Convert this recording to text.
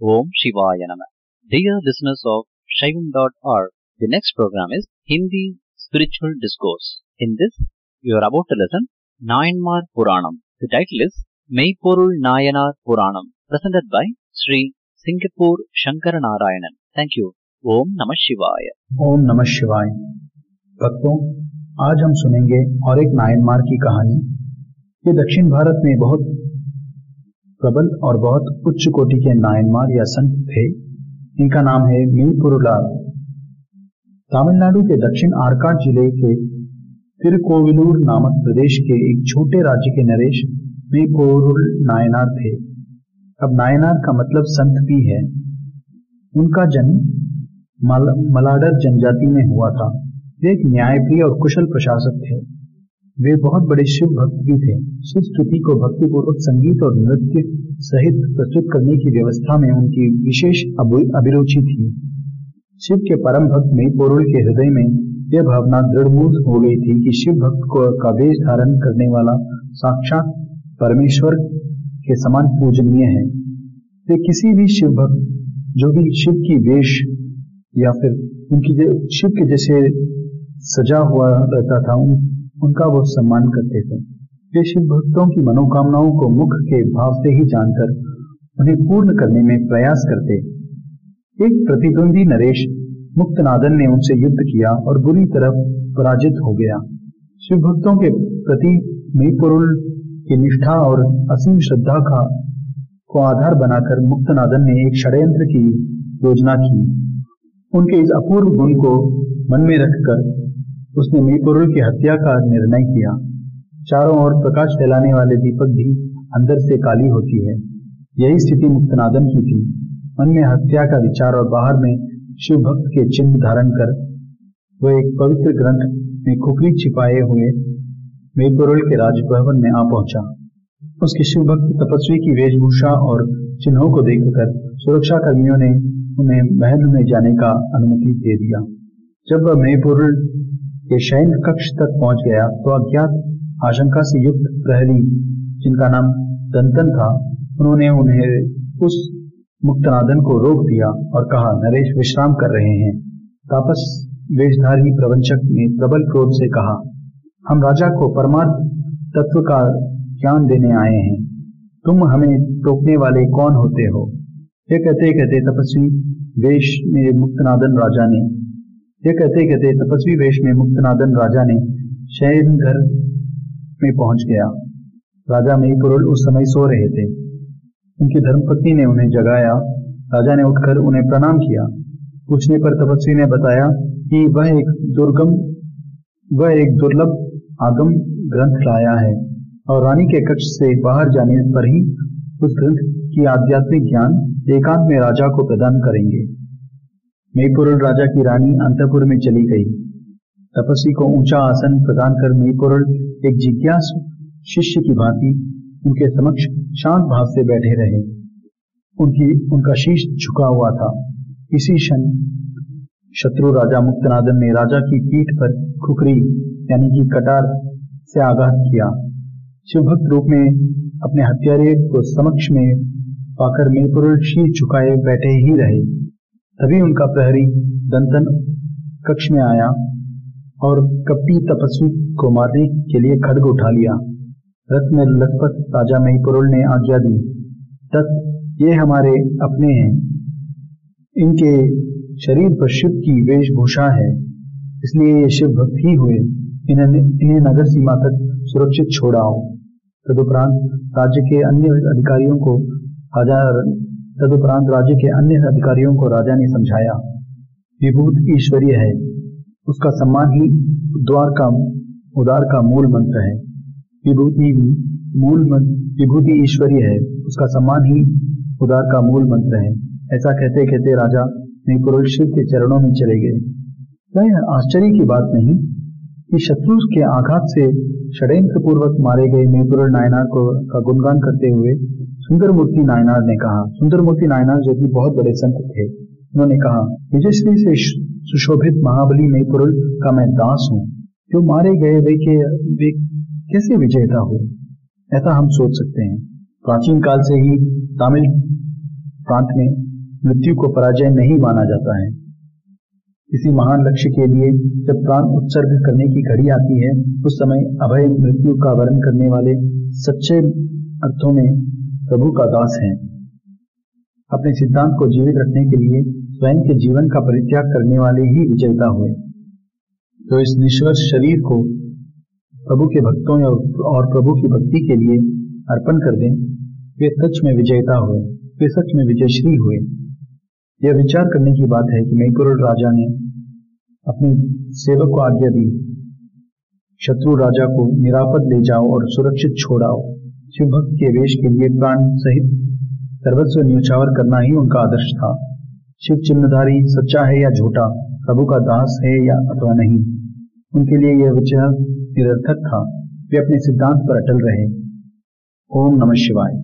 Om Shivaya Namah. Dear listeners of Shaivam.org, the next program is Hindi Spiritual Discourse. In this, you are about to listen Nayanmar Puranam. The title is Meipporul Nayanar Puranam, presented by Sri Singapore Shankaranarayanan. Thank you. Om Namah Shivaya. ओम नमः शिवाय। भक्तों, आज हम सुनेंगे और एक नायनमार की कहानी। ये दक्षिण भारत में बहुत प्रबल और बहुत उच्च कोटि के नायनमार या संत थे। इनका नाम है मेईपोरुलाल। तमिलनाडु के दक्षिण आर्काड जिले के तिरुकोविलूर नामक प्रदेश के एक छोटे राज्य के नरेश मेईपोरुल नायनार थे। अब नायनार का मतलब संत भी है। उनका जन्म मलाडर जनजाति में हुआ था। वे एक न्यायप्रिय और कुशल प्रशासक थे। वे बहुत बड़े शिव भक्त भी थे। शिव स्तुति को भक्तिपूर्वक संगीत और नृत्य सहित प्रस्तुत करने की व्यवस्था में उनकी विशेष अभिरुचि थी। शिव के परम भक्त मेईपोरुल के हृदय में यह भावना दृढ़मूल हो गई थी कि शिव भक्त का वेश धारण करने वाला साक्षात परमेश्वर के समान पूजनीय है। वे किसी भी शिव भक्त जो भी शिव की वेश या फिर उनकी शिव के जैसे सजा हुआ रहता था, उनका वो सम्मान करते थे। वे शिव भक्तों की मनोकामनाओं को मुख के भाव से ही जानकर उन्हें पूर्ण करने में प्रयास करते। एक प्रतिद्वंदी नरेश मुक्तनादन ने उनसे युद्ध किया और बुरी तरह पराजित हो गया। शिव भक्तों के प्रति मेईपोरुल की निष्ठा और असीम श्रद्धा को आधार बनाकर मुक्तनादन ने एक षड्यंत्र की योजना की। उनके इस अपूर्व गुण को मन में रखकर उसने मेईपोरुल की हत्या का निर्णय किया। चारों ओर प्रकाश फैलाने वाले दीपक भी अंदर से काली होती है। यही स्थिति मुक्तनादन की थी। मन में हत्या का विचार और बाहर में शिव भक्त के चिन्ह धारण कर वह एक पवित्र ग्रंथ में खुपरी छिपाए हुए मेईपोरुल के राजभवन में आ पहुंचा। उसके शिव भक्त तपस्वी की वेशभूषा और चिन्हों को देखकर सुरक्षा कर्मियों ने उन्हें महल में जाने का अनुमति दे दिया। जब वह मेईपोरुल के शयन कक्ष तक पहुंच गया तो अज्ञात आशंका से युक्त प्रहरी, जिनका नाम दंतन था, उन्होंने उन्हें उस मुक्तनादन को रोक दिया और कहा, नरेश विश्राम कर रहे हैं। तापस वेशधारी प्रवंचक ने प्रबल क्रोध से कहा, हम राजा को परमार्थ तत्व का ज्ञान देने आए हैं, तुम हमें टोकने वाले कौन होते हो? यह कहते कहते तपस्वी वेश में मुक्तनादन राजा ने शयन घर में पहुंच गया। राजा मेईपोरुल उस समय सो रहे थे। उनकी धर्मपत्नी ने उन्हें जगाया। राजा ने उठकर उन्हें प्रणाम किया। पूछने पर तपस्वी ने बताया कि वह एक दुर्लभ आगम ग्रंथ लाया है और रानी के कक्ष से बाहर जाने पर ही उस ग्रंथ की आध्यात्मिक ज्ञान एकांत में राजा को प्रदान करेंगे। मेईपोरुल राजा की रानी अंतःपुर में चली गई। तपस्वी को ऊंचा आसन प्रदान कर मेईपोरुल एक जिज्ञासु शिष्य की भांति उनके समक्ष शांत भाव से बैठे रहे। उनका शीश झुका हुआ था। इसी क्षण शत्रु राजा मुक्तनादन ने राजा की पीठ पर खुखरी यानी कि कटार से आघात किया। शिवभक्त रूप में अपने हत्यारे को समक्ष में पाकर मेईपोरुल शीश झुकाए बैठे ही रहे। तभी उनका प्रहरी दंतन कक्ष में आया और कपटी तपस्वी को मारने के लिए खड्ग उठा लिया। रथ में लखपत राजा मेईपोरुल ने आज्ञा दी, तत् ये हमारे अपने हैं, इनके शरीर पर शिव की वेशभूषा है, इसलिए ये शिव भक्त ही हुए। इन्हें नगर सीमा तक सुरक्षित छोड़ाओ। तदुपरांत राज्य के अन्य अधिकारियों को राजा ने समझाया, विभूत ईश्वरीय है, उसका सम्मान ही उदार का मूल मंत्र है। विभूति ईश्वरीय है, उसका सम्मान ही उदार का मूल मंत्र है। ऐसा कहते कहते राजा मेईपोरुल शिव के चरणों में चले गए। यह आश्चर्य की बात नहीं कि शत्रु के आघात से षड्यंत्र पूर्वक मारे गए मेईपोरुल नायनार का गुणगान करते हुए सुंदरमूर्ति नायनार ने कहा। सुंदरमूर्ति नायनार जो कि बहुत बड़े संत थे, उन्होंने कहा, विजयश्री से सुशोभित महाबली मेईपोरुल का मैं दास हूँ। जो मारे गए वे कैसे विजेता हुए, ऐसा हम सोच सकते हैं। प्राचीन काल से ही प्रांत में मृत्यु को पराजय नहीं माना जाता है। किसी महान लक्ष्य के लिए जब प्राण उत्सर्ग करने की घड़ी आती है, उस समय अभय मृत्यु का वर्ण करने वाले सच्चे अर्थों में प्रभु का दास हैं। अपने सिद्धांत को जीवित रखने के लिए स्वयं के जीवन का परित्याग करने वाले ही विजेता हुए। जो इस निश्वर शरीर को प्रभु के भक्तों और प्रभु की भक्ति के लिए अर्पण कर दें, वे सच में विजेता हुए, वे सच में विजयश्री हुए। यह विचार करने की बात है कि मैपुर राजा ने अपने सेवक को आज्ञा दी, शत्रु राजा को निरापद ले जाओ और सुरक्षित छोड़ाओ। शिव भक्त के वेश के लिए प्राण सहित सर्वस्व न्यौछावर करना ही उनका आदर्श था। शिव चिन्हधारी सच्चा है या झूठा, प्रभु का दास है या अथवा नहीं, उनके लिए यह विचार निरर्थक था। वे अपने सिद्धांत पर अटल रहे। ओम नमः शिवाय।